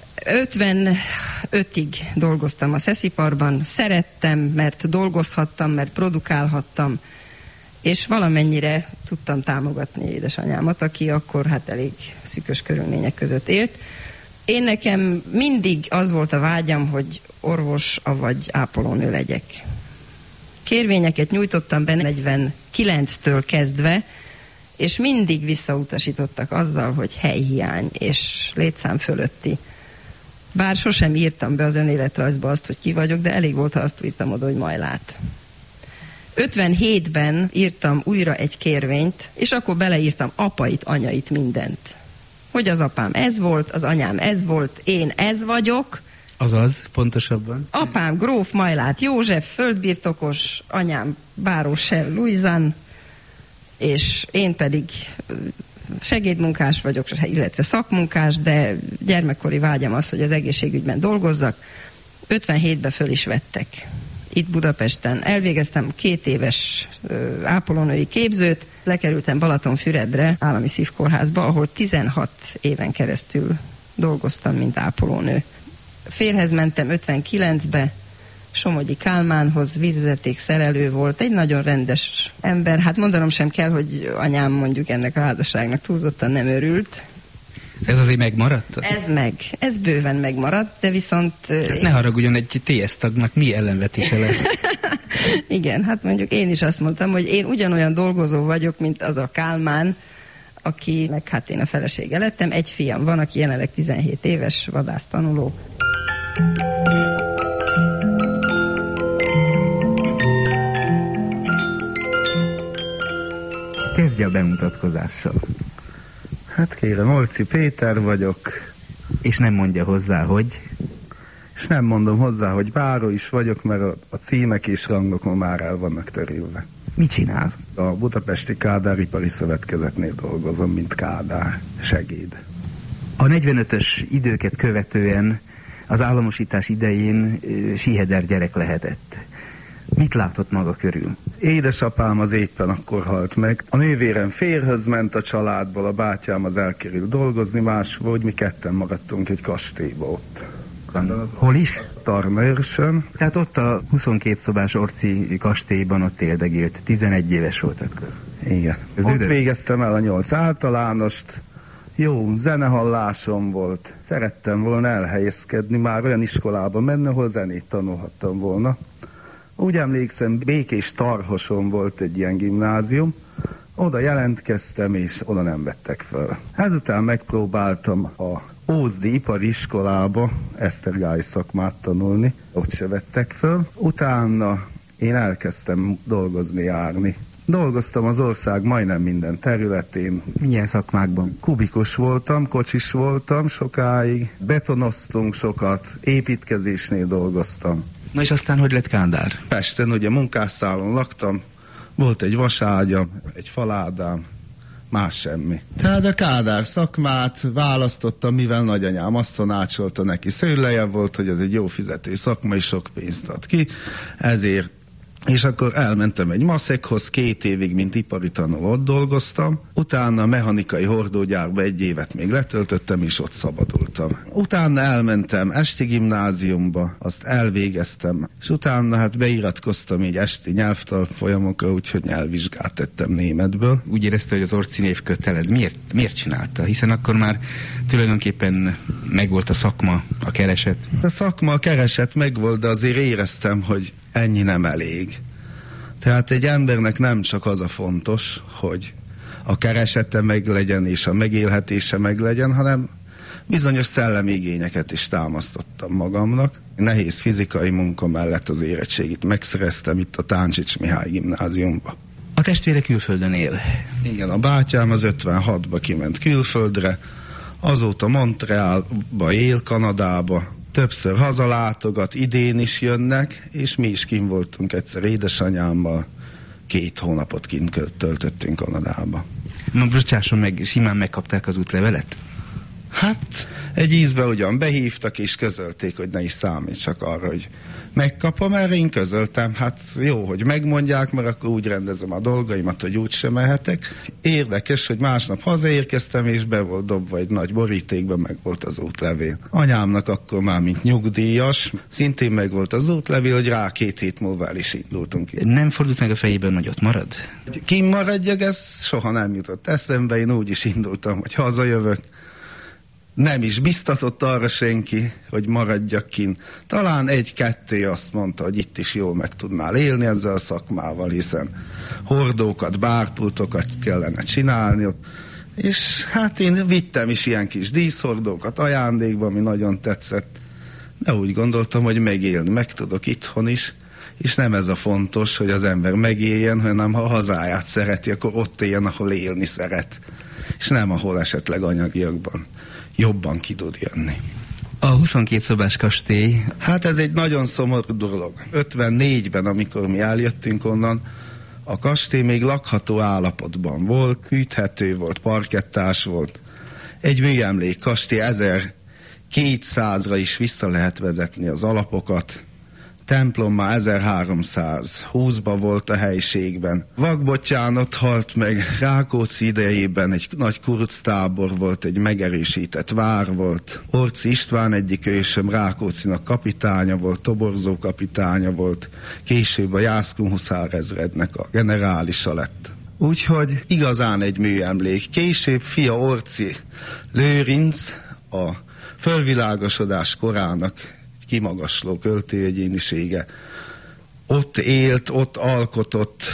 55-ig dolgoztam a szesziparban, szerettem, mert dolgozhattam, mert produkálhattam, és valamennyire tudtam támogatni édesanyámat, aki akkor hát elég szűkös körülmények között élt. Én nekem mindig az volt a vágyam, hogy orvos vagy ápolónő legyek. Kérvényeket nyújtottam be 49-től kezdve, és mindig visszautasítottak azzal, hogy helyhiány és létszám fölötti. Bár sosem írtam be az önéletrajzba azt, hogy ki vagyok, de elég volt, ha azt írtam oda, hogy majd lát. 57-ben írtam újra egy kérvényt, és akkor beleírtam apait, anyait, mindent. Hogy az apám ez volt, az anyám ez volt, én ez vagyok. Azaz, pontosabban? Apám gróf Majlát József, földbirtokos, anyám Báró Sev Luizan, és én pedig segédmunkás vagyok, illetve szakmunkás, de gyermekkori vágyam az, hogy az egészségügyben dolgozzak. 57-ben föl is vettek. Itt Budapesten elvégeztem 2 éves ápolónői képzőt, lekerültem Balatonfüredre, állami szívkórházba, ahol 16 éven keresztül dolgoztam, mint ápolónő. Férhez mentem 59-be, Somogyi Kálmánhoz, vízvezeték szerelő volt, egy nagyon rendes ember. Hát mondanom sem kell, hogy anyám mondjuk ennek a házasságnak túlzottan nem örült. Ez azért megmaradt? Ez bőven megmaradt, de viszont... Ne haragudjon, egy TS tagnak mi ellenvetése lehet? Igen, hát mondjuk én is azt mondtam, hogy én ugyanolyan dolgozó vagyok, mint az a Kálmán, akinek hát én a felesége lettem. Egy fiam van, aki jelenleg 17 éves, vadásztanuló. Kezdje a bemutatkozással. Hát kérem, Olci Péter vagyok. És nem mondja hozzá, hogy? És nem mondom hozzá, hogy báró is vagyok, mert a címek és rangok ma már el vannak törülve. Mit csinál? A Budapesti Kádár Ipari Szövetkezetnél dolgozom, mint Kádár segéd. A 45-ös időket követően az államosítás idején síheder gyerek lehetett. Mit látott maga körül? Édesapám az éppen akkor halt meg. A nővérem férjhöz ment a családból, a bátyám az elkerült dolgozni máshol, hogy mi ketten maradtunk egy kastélyba ott. Hol is? Tarnaőrsön. Tehát ott a 22 szobás orci kastélyban ott éldegélt. 11 éves volt akkor. Igen. Ott végeztem el a 8 általánost. Jó zenehallásom volt. Szerettem volna elhelyezkedni, már olyan iskolába menni, ahol zenét tanulhattam volna. Úgy emlékszem, Békés Tarhoson volt egy ilyen gimnázium. Oda jelentkeztem, és oda nem vettek fel. Ezután megpróbáltam a Ózdi Ipari Iskolába esztergályi szakmát tanulni. Ott se vettek fel. Utána én elkezdtem dolgozni, járni. Dolgoztam az ország majdnem minden területén. Milyen szakmákban? Kubikus voltam, kocsis voltam sokáig, betonoztunk sokat, építkezésnél dolgoztam. Na és aztán hogy lett Kádár? Pesten ugye munkásszálon laktam, volt egy vaságyam, egy faládám, más semmi. Tehát a Kádár szakmát választottam, mivel nagyanyám azt tanácsolta neki. Szőleje volt, hogy ez egy jó fizető szakma, és sok pénzt ad ki, ezért. És akkor elmentem egy maszekhoz, 2 évig, mint ipari tanuló ott dolgoztam. Utána a mechanikai hordógyárba 1 évet még letöltöttem, és ott szabadultam. Utána elmentem esti gimnáziumba, azt elvégeztem, és utána hát beiratkoztam így esti nyelvtanfolyamokra, úgyhogy nyelvvizsgát tettem németből. Úgy érezte, hogy az orci név kötelez. Miért csinálta? Hiszen akkor már tulajdonképpen megvolt a szakma, a kereset. A szakma, a kereset megvolt, de azért éreztem, hogy ennyi nem elég. Tehát egy embernek nem csak az a fontos, hogy a keresete meglegyen és a megélhetése meglegyen, hanem bizonyos szellemi igényeket is támasztottam magamnak. Nehéz fizikai munka mellett az érettségit megszereztem itt a Táncsics Mihály gimnáziumba. A testvére külföldön él? Igen, a bátyám az 56-ba kiment külföldre, azóta Montrealba él, Kanadába, többször hazalátogat, idén is jönnek, és mi is kint voltunk egyszer édesanyámmal, 2 hónapot kint töltöttünk Kanadába. Na, bocsásson meg, simán megkapták az útlevelet? Hát egy ízbe ugyan behívtak és közölték, hogy ne is számítsak arra, hogy megkapom, erre én közöltem, hát jó, hogy megmondják, mert akkor úgy rendezem a dolgaimat, hogy úgy sem mehetek. Érdekes, hogy másnap hazaérkeztem, és be volt dobva egy nagy borítékban, meg volt az útlevél. Anyámnak akkor már, mint nyugdíjas, szintén meg volt az útlevél, hogy rá 2 hét múlva el is indultunk. Nem fordult meg a fejében, hogy ott marad? Kim maradjak, ez soha nem jutott eszembe, én úgy is indultam, hogy hazajövök. Nem is biztatott arra senki, hogy maradjak kint. Talán 1-2 azt mondta, hogy itt is jól meg tudnál élni ezzel a szakmával, hiszen hordókat, bárpultokat kellene csinálni ott. És hát én vittem is ilyen kis díszhordókat ajándékba, ami nagyon tetszett. De úgy gondoltam, hogy megélni meg tudok itthon is, és nem ez a fontos, hogy az ember megéljen, hanem ha a hazáját szereti, akkor ott éljen, ahol élni szeret. És nem ahol esetleg anyagiakban jobban ki tud jönni. A 22 szobás kastély? Hát ez egy nagyon szomorú dolog. 54-ben, amikor mi eljöttünk onnan, a kastély még lakható állapotban volt, hűthető volt, parkettás volt. Egy műemlék kastély, 1200-ra is vissza lehet vezetni az alapokat. Templom már 1320-ban volt a helységben. Vakbottyán ott halt meg, Rákóczi idejében egy nagy kuructábor volt, egy megerősített vár volt. Orczy István egyik ősöm Rákóczinak kapitánya volt, toborzó kapitánya volt, később a Jászkun huszárezrednek a generálisa lett. Úgyhogy igazán egy műemlék. Később fia Orczy Lőrinc a fölvilágosodás korának kimagasló költőegyénisége. Ott élt, ott alkotott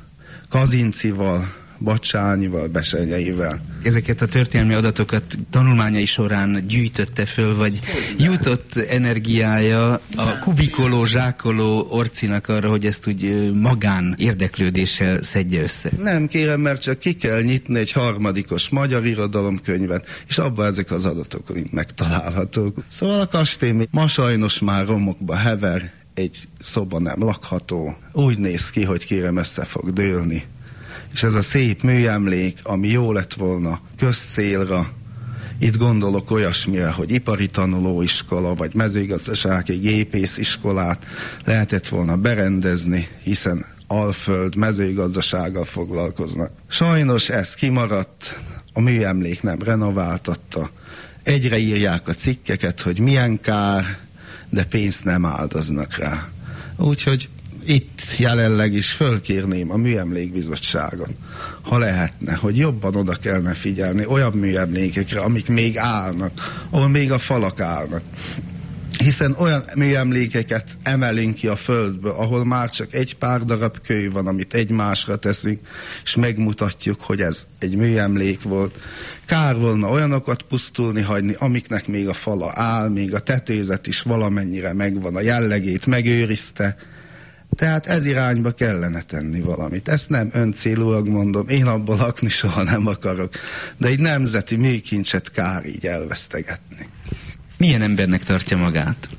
Kazincival, Bacsányival, Besenyeivel. Ezeket a történelmi adatokat tanulmányai során gyűjtötte föl, vagy jutott energiája a kubikoló, zsákoló Orczynak arra, hogy ezt úgy magán érdeklődéssel szedje össze? Nem kérem, mert csak ki kell nyitni egy harmadikos magyar irodalomkönyvet, és abban ezek az adatok megtalálhatók. Szóval a kastély ma sajnos már romokba hever, egy szoba nem lakható. Úgy néz ki, hogy kérem, össze fog dőlni. És ez a szép műemlék, ami jó lett volna közcélra, itt gondolok olyasmire, hogy ipari tanulóiskola, vagy mezőgazdasági gépésziskolát lehetett volna berendezni, hiszen Alföld mezőgazdasággal foglalkoznak. Sajnos ez kimaradt, a műemlék nem renováltatta. Egyre írják a cikkeket, hogy milyen kár, de pénzt nem áldoznak rá. Úgyhogy itt jelenleg is fölkérném a műemlékbizottságot, ha lehetne, hogy jobban oda kellene figyelni olyan műemlékekre, amik még állnak, ahol még a falak állnak. Hiszen olyan műemlékeket emelünk ki a földből, ahol már csak egy pár darab kő van, amit egymásra teszünk, és megmutatjuk, hogy ez egy műemlék volt. Kár volna olyanokat pusztulni hagyni, amiknek még a fala áll, még a tetőzet is valamennyire megvan, a jellegét megőrizte. Tehát ez irányba kellene tenni valamit. Ezt nem öncélúak mondom, én abból lakni soha nem akarok, de egy nemzeti műkincset kár így elvesztegetni. Milyen embernek tartja magát?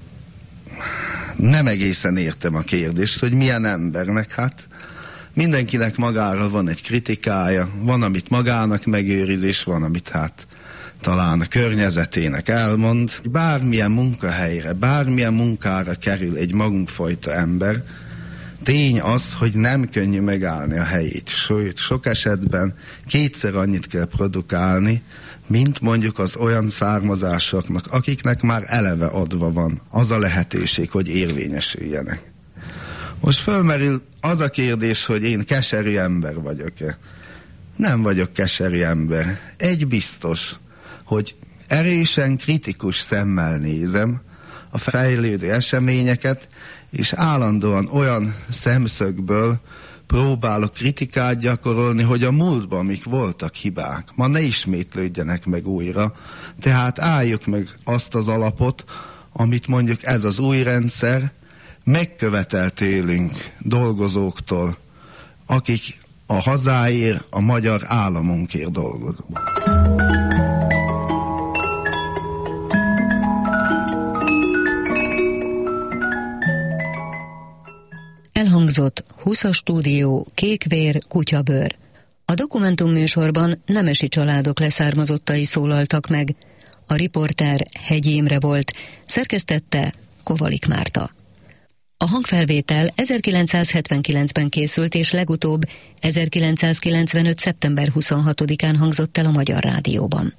Nem egészen értem a kérdést, hogy milyen embernek. Hát mindenkinek magára van egy kritikája, van, amit magának megőriz, és van, amit hát talán a környezetének elmond. Bármilyen munkahelyre, bármilyen munkára kerül egy magunkfajta ember, tény az, hogy nem könnyű megállni a helyét. Sőt, sok esetben 2-szer annyit kell produkálni, mint mondjuk az olyan származásoknak, akiknek már eleve adva van az a lehetőség, hogy érvényesüljenek. Most fölmerül az a kérdés, hogy én keserű ember vagyok-e. Nem vagyok keserű ember. Egy biztos, hogy erősen kritikus szemmel nézem a fejlődő eseményeket, és állandóan olyan szemszögből próbálok kritikát gyakorolni, hogy a múltban mik voltak hibák, ma ne ismétlődjenek meg újra. Tehát álljuk meg azt az alapot, amit mondjuk ez az új rendszer megkövetelt tőlünk dolgozóktól, akik a hazáért, a magyar államunkért dolgozunk. Elhangzott 20-as stúdió, kékvér, kutyabőr. A Dokumentum műsorban nemesi családok leszármazottai szólaltak meg. A riporter Hegyi Imre volt, szerkesztette Kovalik Márta. A hangfelvétel 1979-ben készült, és legutóbb 1995. szeptember 26-án hangzott el a Magyar Rádióban.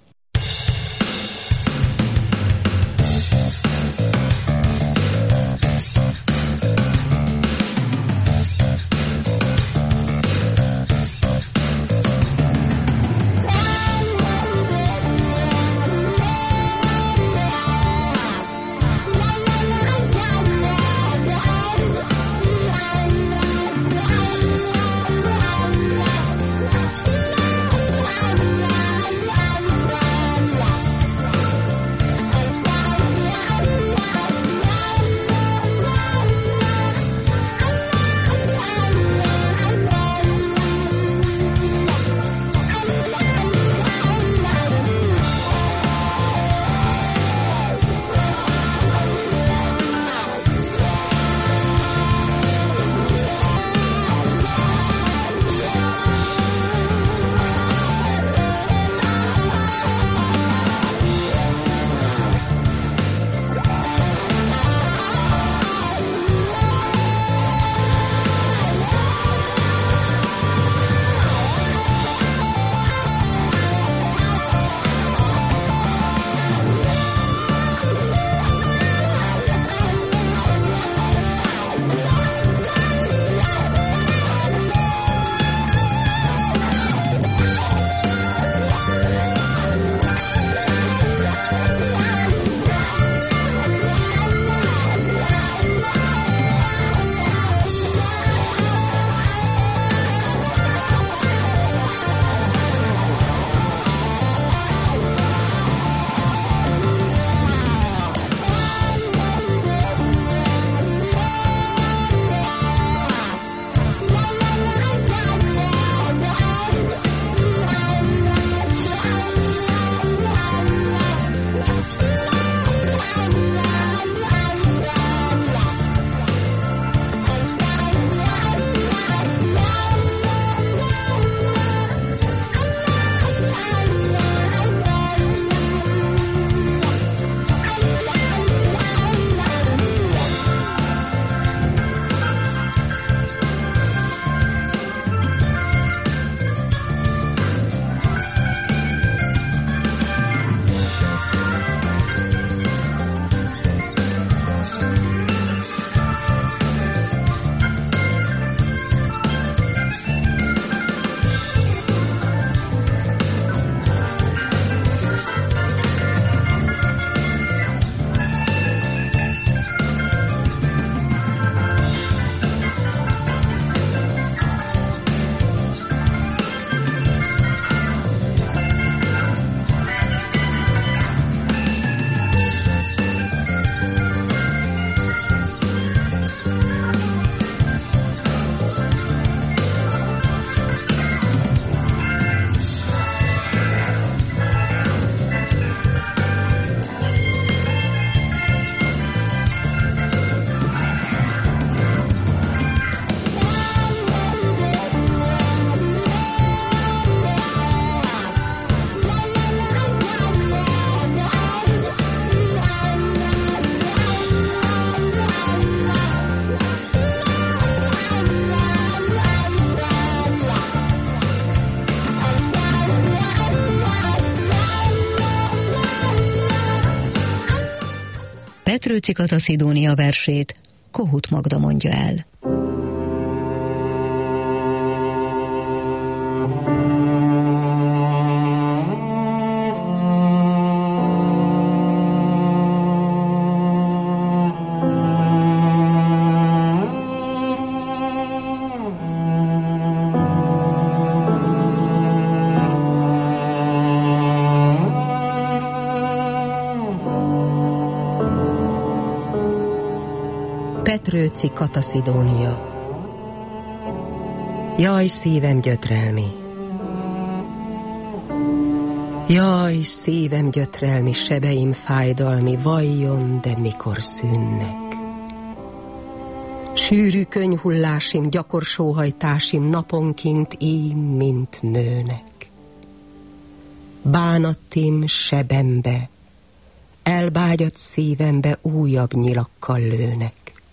Petrőci Kata Szidónia versét Kohut Magda mondja el. Petrőci Kataszidónia. Jaj, szívem gyötrelmi! Jaj, szívem gyötrelmi, sebeim fájdalmi, vajjon, de mikor szűnnek? Sűrű könyhullásim, gyakor sóhajtásim naponként ím, mint nőnek. Bánatim sebembe, elbágyat szívembe újabb nyilakkal lőnek.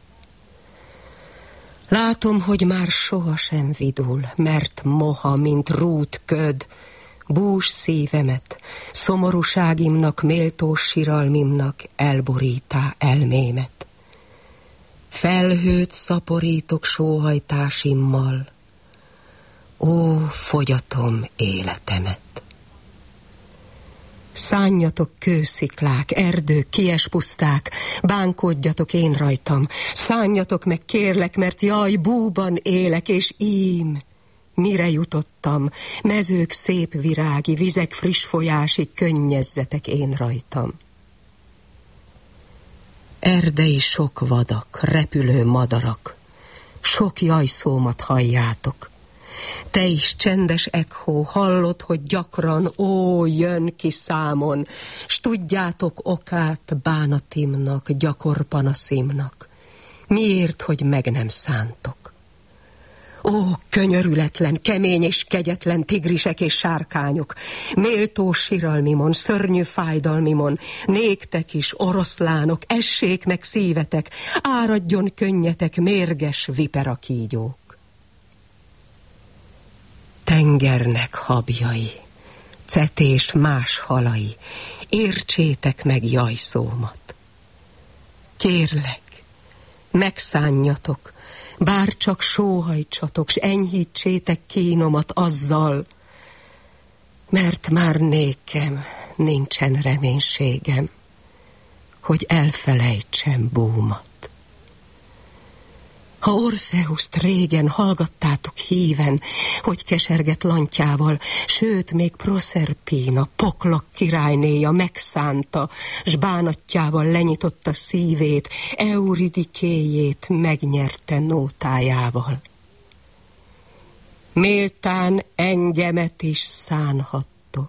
Látom, hogy már sohasem vidul, mert moha, mint rút köd, bús szívemet, szomorúságimnak, méltós siralmimnak elborítá elmémet. Felhőt szaporítok sóhajtásimmal, ó, fogyatom életemet. Szánjatok kősziklák, erdők, kies puszták, bánkodjatok én rajtam, szánjatok meg kérlek, mert jaj, búban élek, és ím, mire jutottam, mezők szép virági, vizek friss folyási, könnyezzetek én rajtam. Erdei sok vadak, repülő madarak, sok jajszómat halljátok. Te is, csendes ekhó, hallod, hogy gyakran, ó, jön ki számon, s tudjátok okát bánatimnak, gyakor panaszimnak, miért, hogy meg nem szántok. Ó, könyörületlen, kemény és kegyetlen tigrisek és sárkányok, méltó siralmimon, szörnyű fájdalmimon, néktek is, oroszlánok, essék meg szívetek, áradjon könnyetek, mérges viperakígyók. Tengernek habjai, cetés más halai, értsétek meg jajszómat. Kérlek, megszánjatok, bár csak sóhajtsatok, s enyhítsétek kínomat azzal, mert már nékem nincsen reménységem, hogy elfelejtsem búmat. Ha Orfeuszt régen hallgattátok híven, hogy keserget lantjával, sőt, még Proszerpina, poklak királynéja megszánta, s bánatjával lenyitotta szívét, Euridikéjét megnyerte nótájával. Méltán engemet is szánhattok,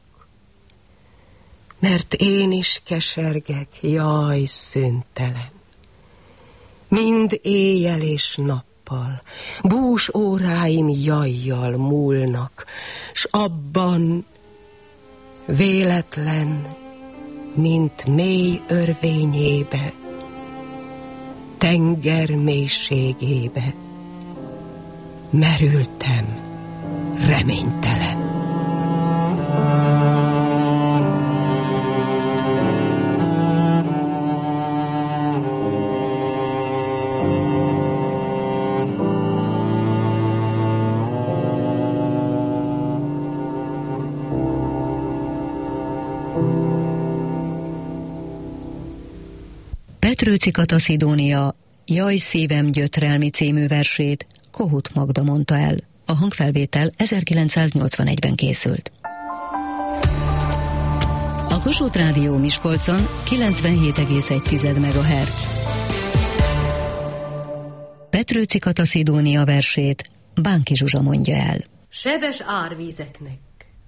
mert én is kesergek, jaj, szüntelen. Mind éjjel és nappal, bús óráim jajjal múlnak, s abban véletlen, mint mély örvényébe, tenger mélységébe merültem reménytelen. Petrőci Kataszidónia Jaj, szívem gyötrelmi című versét Kohut Magda mondta el. A hangfelvétel 1981-ben készült. A Kossuth Rádió Miskolcon 97,1 MHz. Petrőci Kataszidónia versét Bánki Zsuzsa mondja el. Sebes árvízeknek,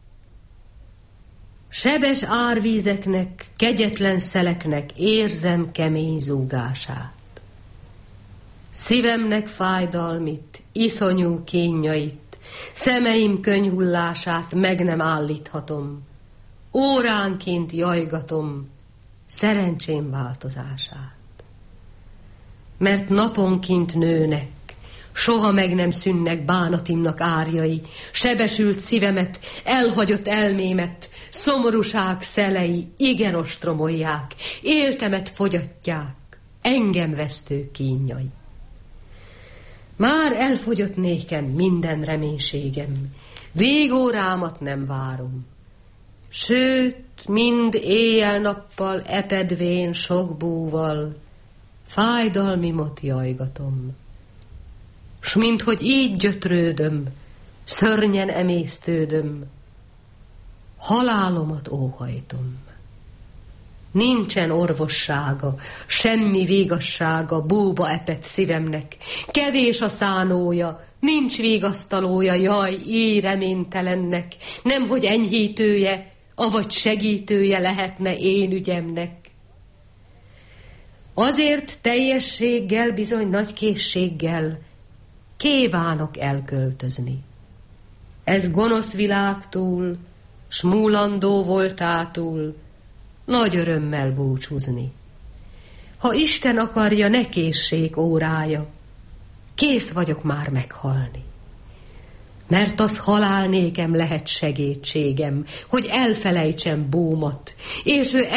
sebes árvízeknek, kegyetlen szeleknek érzem kemény zúgását. Szívemnek fájdalmit, iszonyú kínjait, szemeim könyhullását meg nem állíthatom. Óránként jajgatom szerencsém változását. Mert naponként nőnek, soha meg nem szűnnek bánatimnak árjai, sebesült szívemet, elhagyott elmémet, szomorúság szelei igen ostromolják, éltemet fogyatják, engem vesztő kínjai. Már elfogyott nékem minden reménységem, végórámat nem várom. Sőt, mind éjjel-nappal epedvén sok búval, fájdalmimot jajgatom. S minthogy így gyötrődöm, szörnyen emésztődöm, halálomat óhajtom. Nincsen orvossága, semmi végassága búba epett szívemnek. Kevés a szánója, nincs vigasztalója, jaj, éj reménytelennek. Nemhogy enyhítője, avagy segítője lehetne én ügyemnek. Azért teljességgel, bizony nagy készséggel kívánok elköltözni. Ez gonosz világtól, s múlandó voltától nagy örömmel búcsúzni. Ha Isten akarja, ne készség órája, kész vagyok már meghalni. Mert az halál nékem lehet segítségem, hogy elfelejtsem búmat, és ő